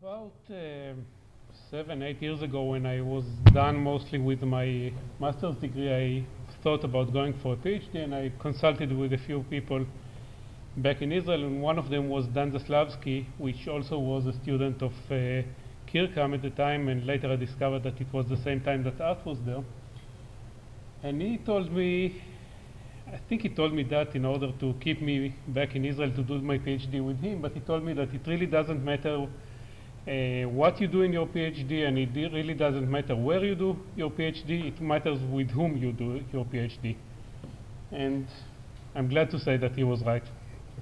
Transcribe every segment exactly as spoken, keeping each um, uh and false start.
About uh, seven, eight years ago, when I was done mostly with my master's degree, I thought about going for a PhD, and I consulted with a few people back in Israel, and one of them was Dan Zaslavsky, which also was a student of uh, Kirkham at the time, and later I discovered that it was the same time that Art was there. And he told me, I think he told me that in order to keep me back in Israel to do my PhD with him, but he told me that it really doesn't matter uh, what you do in your PhD, and it really doesn't matter where you do your PhD, it matters with whom you do your PhD. And I'm glad to say that he was right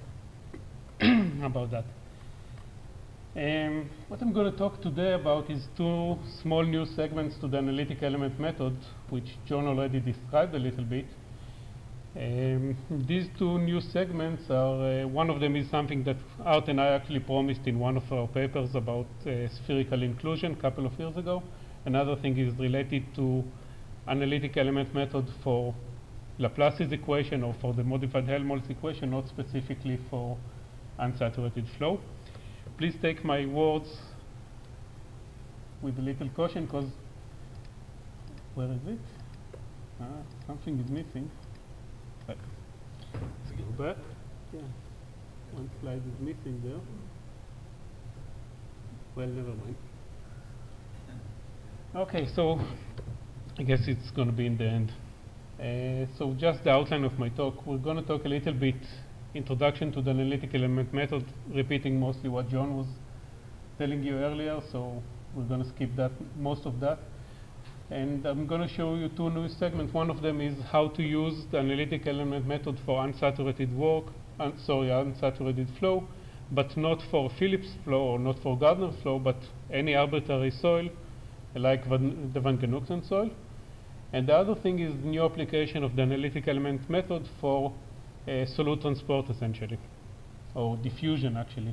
about that. Um, what I'm going to talk today about is two small new segments to the analytic element method, which John already described a little bit. Um, these two new segments are, uh, one of them is something that Art and I actually promised in one of our papers about uh, spherical inclusion a couple of years ago. Another thing is related to analytic element method for Laplace's equation or for the modified Helmholtz equation, not specifically for unsaturated flow. Please take my words with a little caution, because where is it? Ah, something is missing. Let's go back. Yeah, one slide is missing there. Well, never mind. Okay, so I guess it's going to be in the end. Uh, so just the outline of my talk. We're going to talk a little bit introduction to the analytic element method, repeating mostly what John was telling you earlier, so we're going to skip that, most of that. And I'm going to show you two new segments. One of them is how to use the analytic element method for unsaturated work, un sorry, unsaturated flow, but not for Phillips flow or not for Gardner flow, but any arbitrary soil, like Van, the Van Genooten soil. And the other thing is new application of the analytic element method for uh, solute transport, essentially, or diffusion, actually.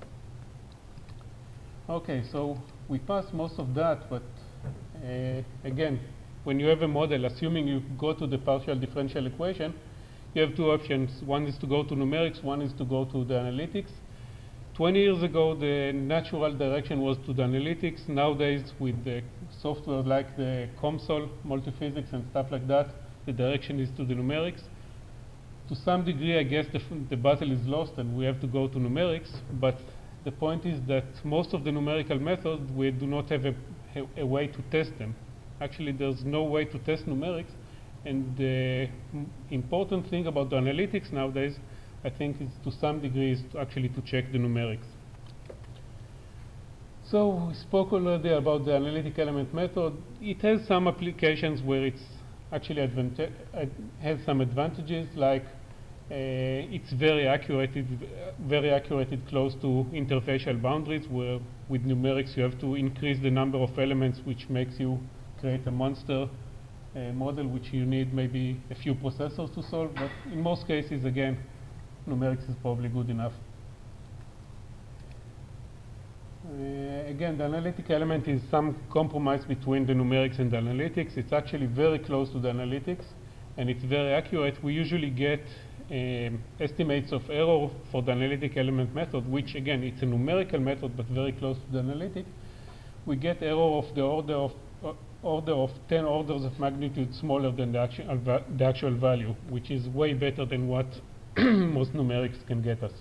Okay, so we passed most of that, but Uh, again, when you have a model, assuming you go to the partial differential equation, you have two options. One is to go to numerics, one is to go to the analytics. twenty years ago, the natural direction was to the analytics. Nowadays, with the software like the COMSOL, multiphysics, and stuff like that, the direction is to the numerics. To some degree, I guess the, the battle is lost and we have to go to numerics, but the point is that most of the numerical methods, we do not have a A, a way to test them. Actually, there's no way to test numerics, and the m important thing about the analytics nowadays, I think, is to some degree is to actually to check the numerics. So we spoke already about the analytic element method. It has some applications where it's actually advanta uh, has some advantages, like uh, it's very accurate, it's very accurate, it's close to interfacial boundaries, where with numerics you have to increase the number of elements, which makes you create a monster uh, model, which you need maybe a few processors to solve. But in most cases, again, numerics is probably good enough. Uh, again, the analytic element is some compromise between the numerics and the analytics. It's actually very close to the analytics, and it's very accurate. We usually get Um, estimates of error for the analytic element method, which again, it's a numerical method but very close to the analytic. We get error of the order of uh, order of ten orders of magnitude smaller than the actual, va the actual value, which is way better than what most numerics can get us.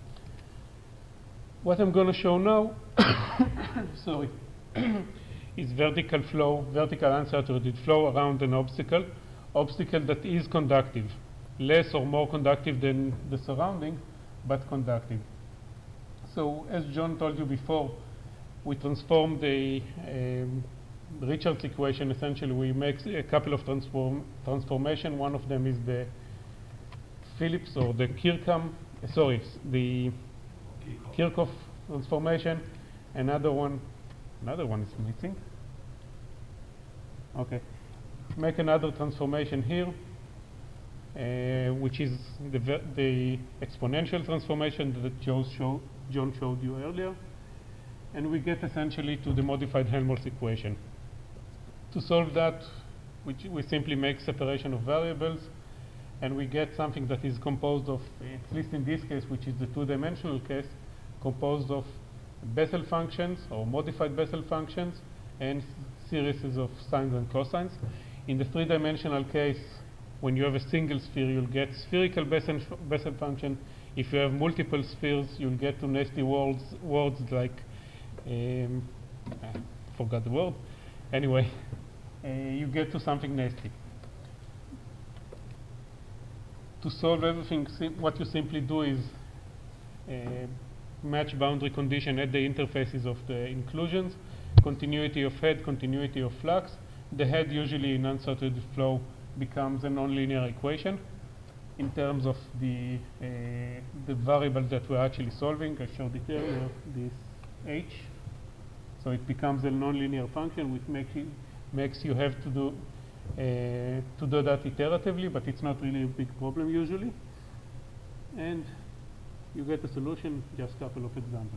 What I'm going to show now sorry, is vertical flow, vertical unsaturated flow around an obstacle, obstacle that is conductive. Less or more conductive than the surrounding, but conductive. So, as John told you before, we transform the um, Richards equation. Essentially, we make a couple of transform transformation. One of them is the Phillips or the Kirkham, uh, sorry, the Kirchhoff transformation. Another one, another one is missing. Okay, make another transformation here. Uh, which is the, the exponential transformation that Joe show, John showed you earlier. And we get essentially to the modified Helmholtz equation. To solve that, which we simply make separation of variables, and we get something that is composed of, at least in this case, which is the two-dimensional case, composed of Bessel functions or modified Bessel functions, and series of sines and cosines. In the three-dimensional case, when you have a single sphere, you'll get spherical Bessel, Bessel function. If you have multiple spheres, you'll get to nasty words, words like, um, I forgot the word. Anyway, uh, you get to something nasty. To solve everything, what you simply do is uh, match boundary condition at the interfaces of the inclusions, continuity of head, continuity of flux. The head, usually in unsaturated flow, becomes a nonlinear equation in terms of the uh, the variables that we're actually solving. I showed it earlier, this h. So it becomes a nonlinear function, which makes you, makes you have to do uh, to do that iteratively, but it's not really a big problem usually. And you get a solution, just a couple of examples.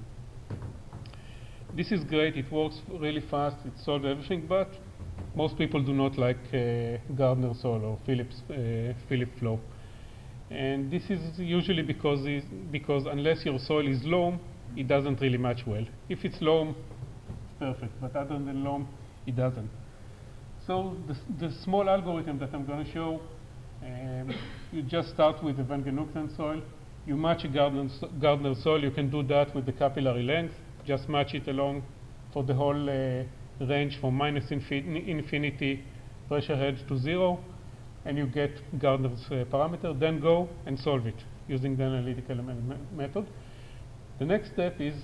This is great, it works really fast, it solves everything, but most people do not like uh, Gardner-Soll or Phillips, uh, Philip flow. And this is usually because, because unless your soil is loam, it doesn't really match well. If it's loam, it's perfect, but other than loam, it doesn't. So the, the small algorithm that I'm going to show, um, you just start with the Van Genooten soil. You match a Gardner, Gardner soil. You can do that with the capillary length. Just match it along for the whole uh, range from minus infin infinity pressure head to zero, and you get Gardner's uh, parameter. Then go and solve it using the analytical me method. The next step is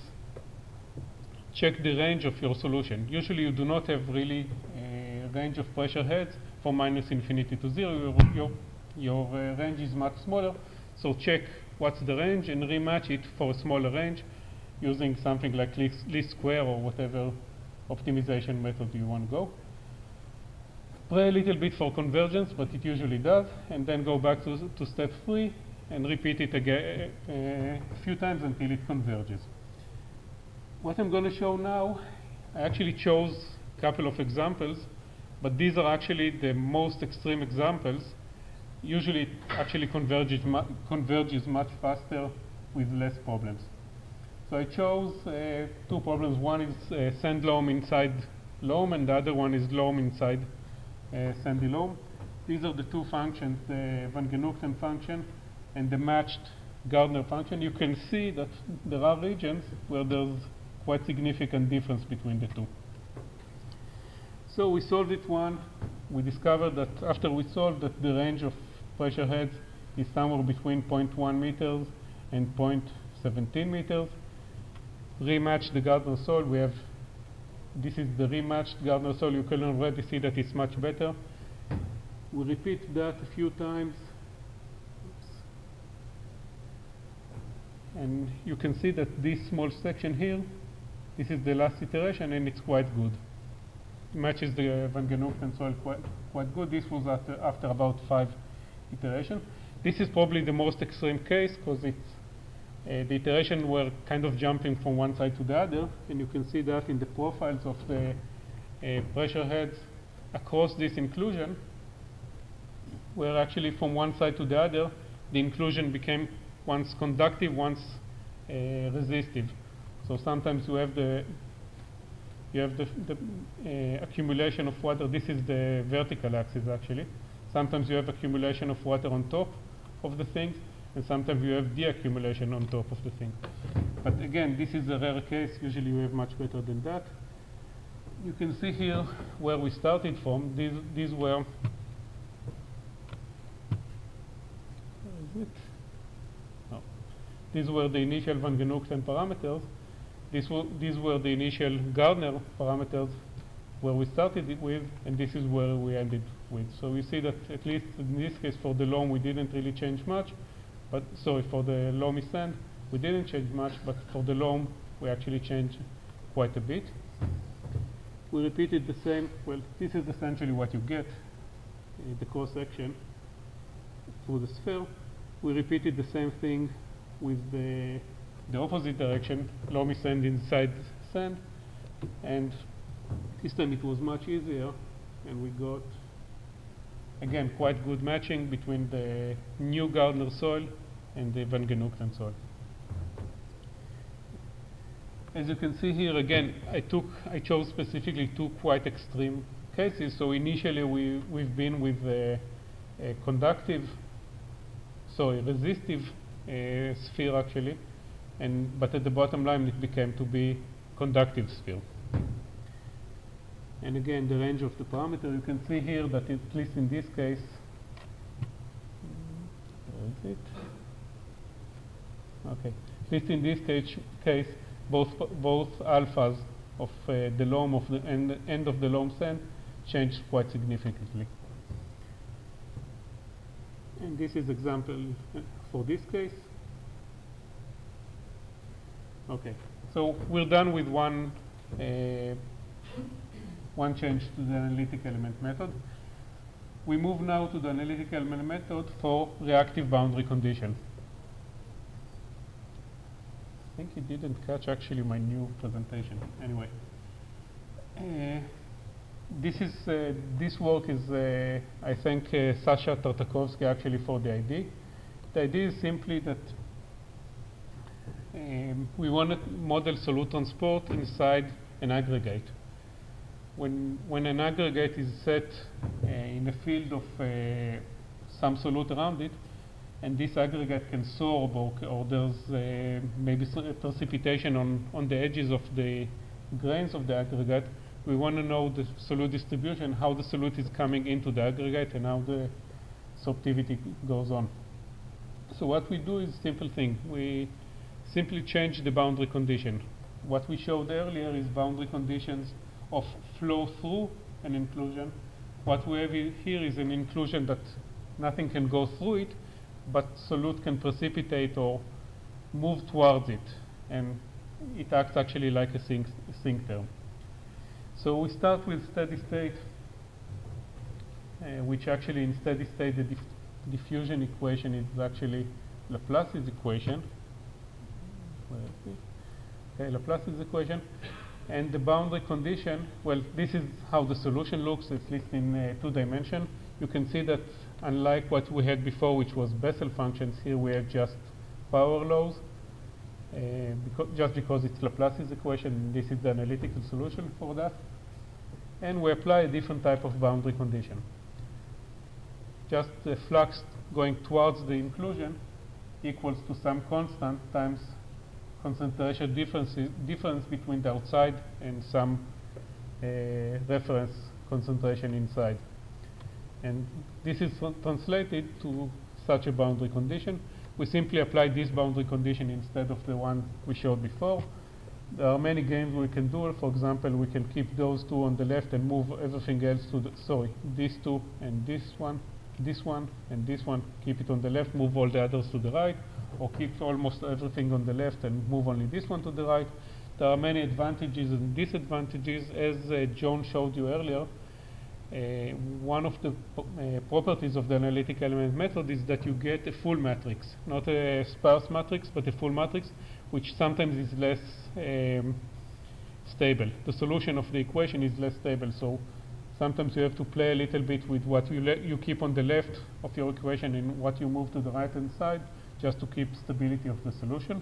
check the range of your solution. Usually you do not have really a range of pressure heads from minus infinity to zero. Your, your, your uh, range is much smaller, so check what's the range and rematch it for a smaller range using something like least, least square or whatever optimization method you want to go. Pray a little bit for convergence, but it usually does, and then go back to, to step three and repeat it again uh, a few times until it converges. What I'm going to show now, I actually chose a couple of examples, but these are actually the most extreme examples. Usually it actually converges, mu converges much faster with less problems. So I chose uh, two problems. One is uh, sand loam inside loam, and the other one is loam inside uh, sandy loam. These are the two functions, the Van Genooten function and the matched Gardner function. You can see that there are regions where there's quite significant difference between the two. So we solved it one. We discovered that after we solved that the range of pressure heads is somewhere between zero point one meters and zero point one seven meters. Rematch the Gardner-Soll. We have, this is the rematched Gardner-Soll. You can already see that it's much better. We repeat that a few times. Oops. And you can see that this small section here, this is the last iteration, and it's quite good. It matches the uh, Van Genooten soil quite, quite good. This was after, after about five iterations. This is probably the most extreme case because it's Uh, the iteration were kind of jumping from one side to the other, and you can see that in the profiles of the uh, pressure heads across this inclusion, where actually from one side to the other, the inclusion became once conductive, once uh, resistive. So sometimes you have the you have the, the uh, accumulation of water. This is the vertical axis actually. Sometimes you have accumulation of water on top of the thing, and sometimes you have de-accumulation on top of the thing. But again, this is a rare case. Usually you have much better than that. You can see here where we started from. These, these were, where is it? Oh. These were the initial Van Genooten parameters. These were, these were the initial Gardner parameters where we started it with, and this is where we ended with. So we see that at least in this case for the loam we didn't really change much. But sorry, for the loamy sand, we didn't change much, but for the loam, we actually changed quite a bit. We repeated the same. Well, this is essentially what you get, uh, the cross section through the sphere. We repeated the same thing with the, the opposite direction, loamy sand inside sand. And this time it was much easier, and we got, again, quite good matching between the new Gardner soil and the Van Genooten soil. As you can see here, again, I took, I chose specifically two quite extreme cases. So initially, we we've been with a, a conductive, sorry, resistive uh, sphere actually, and but at the bottom line, it became to be conductive sphere. And again, the range of the parameter, you can see here that at least in this case, where is it? Okay, at least in this case, case both both alphas of uh, the loam of the end, end of the loam sand changed quite significantly. And this is example uh, for this case. Okay, so we're done with one uh, one change to the analytic element method. We move now to the analytic element method for reactive boundary condition. I think it didn't catch actually my new presentation. Anyway, uh, this is uh, this work is uh, I thank uh, Sasha Tartakovsky actually for the idea. The idea is simply that um, we want to model solute transport inside an aggregate. When when an aggregate is set uh, in a field of uh, some solute around it, and this aggregate can sorb, or, or there's uh, maybe precipitation on, on the edges of the grains of the aggregate, we want to know the solute distribution, how the solute is coming into the aggregate, and how the sorptivity goes on. So what we do is a simple thing. We simply change the boundary condition. What we showed earlier is boundary conditions of flow through an inclusion. What we have here is an inclusion that nothing can go through it, but solute can precipitate or move towards it, and it acts actually like a sink, sink term. So we start with steady state, uh, which actually in steady state the dif diffusion equation is actually Laplace's equation. Where is it? Okay, Laplace's equation. And the boundary condition, well, this is how the solution looks, at least in uh, two dimension. You can see that unlike what we had before, which was Bessel functions, here we have just power laws. Uh, beca just because it's Laplace's equation, this is the analytical solution for that. And we apply a different type of boundary condition. Just the flux going towards the inclusion equals to some constant times concentration difference, difference between the outside and some uh, reference concentration inside. And this is translated to such a boundary condition. We simply apply this boundary condition instead of the one we showed before. There are many games we can do. For example, we can keep those two on the left and move everything else to the, sorry, these two and this one, this one and this one, keep it on the left, move all the others to the right, or keep almost everything on the left and move only this one to the right. There are many advantages and disadvantages. As uh, John showed you earlier, uh, one of the uh, properties of the analytic element method is that you get a full matrix, not a sparse matrix, but a full matrix, which sometimes is less um, stable. The solution of the equation is less stable, so sometimes you have to play a little bit with what you, you keep on the left of your equation and what you move to the right hand side, just to keep stability of the solution.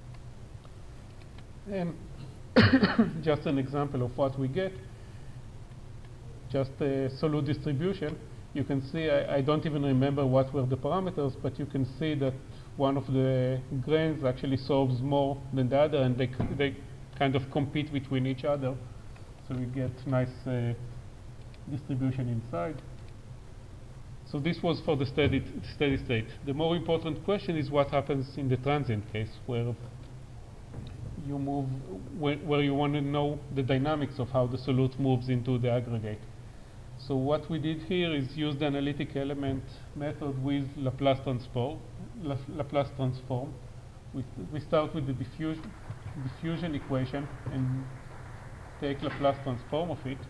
And just an example of what we get, just a solute distribution. You can see, I, I don't even remember what were the parameters, but you can see that one of the grains actually sorbs more than the other, and they, they kind of compete between each other. So we get nice uh, distribution inside. So this was for the steady, steady state. The more important question is what happens in the transient case, where you move, where, where you want to know the dynamics of how the solute moves into the aggregate. So what we did here is use the analytic element method with Laplace transform. La Laplace transform. We, we start with the diffusion, diffusion equation and take Laplace transform of it,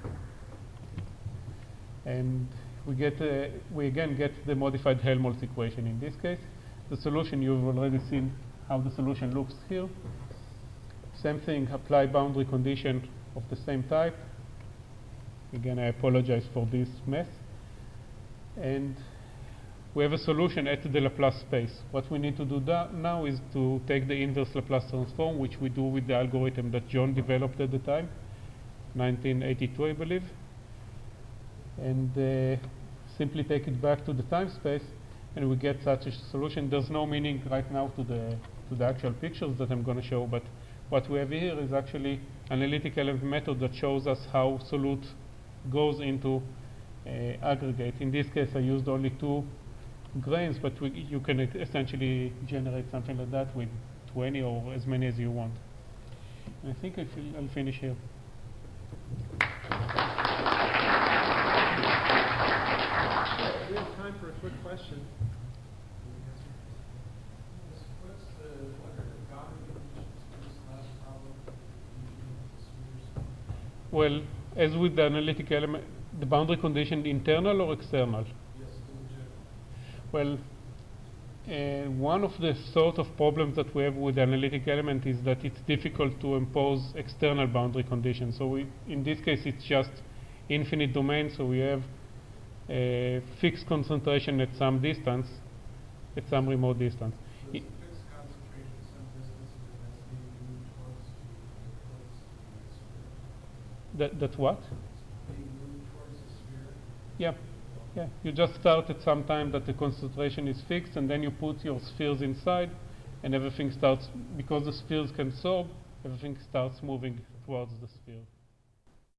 and we get uh, we again get the modified Helmholtz equation. In this case, the solution, you've already seen how the solution looks here. Same thing, apply boundary condition of the same type. Again, I apologize for this mess. And we have a solution at the Laplace space. What we need to do now is to take the inverse Laplace transform, which we do with the algorithm that John developed at the time, nineteen eighty-two, I believe, and uh, simply take it back to the time space, and we get such a solution. There's no meaning right now to the to the actual pictures that I'm going to show, but what we have here is actually analytic element method that shows us how solute goes into uh, aggregate. In this case, I used only two grains, but we, you can essentially generate something like that with twenty or as many as you want. And I think I feel I'll finish here. We have time for a quick question. What's the, what are the boundary conditions for this last problem? Well, as with the analytic element, the boundary condition internal or external? Yes, in general. Well, uh, one of the sort of problems that we have with the analytic element is that it's difficult to impose external boundary conditions. So we, in this case, it's just infinite domain. So we have a fixed concentration at some distance, at some remote distance. So it's a fixed concentration at some distance, and that's being moved towards the, towards the sphere. That, that's what? Being moved towards the sphere. Yeah. Yeah, you just start at some time that the concentration is fixed, and then you put your spheres inside, and everything starts, because the spheres can solve, everything starts moving towards the sphere.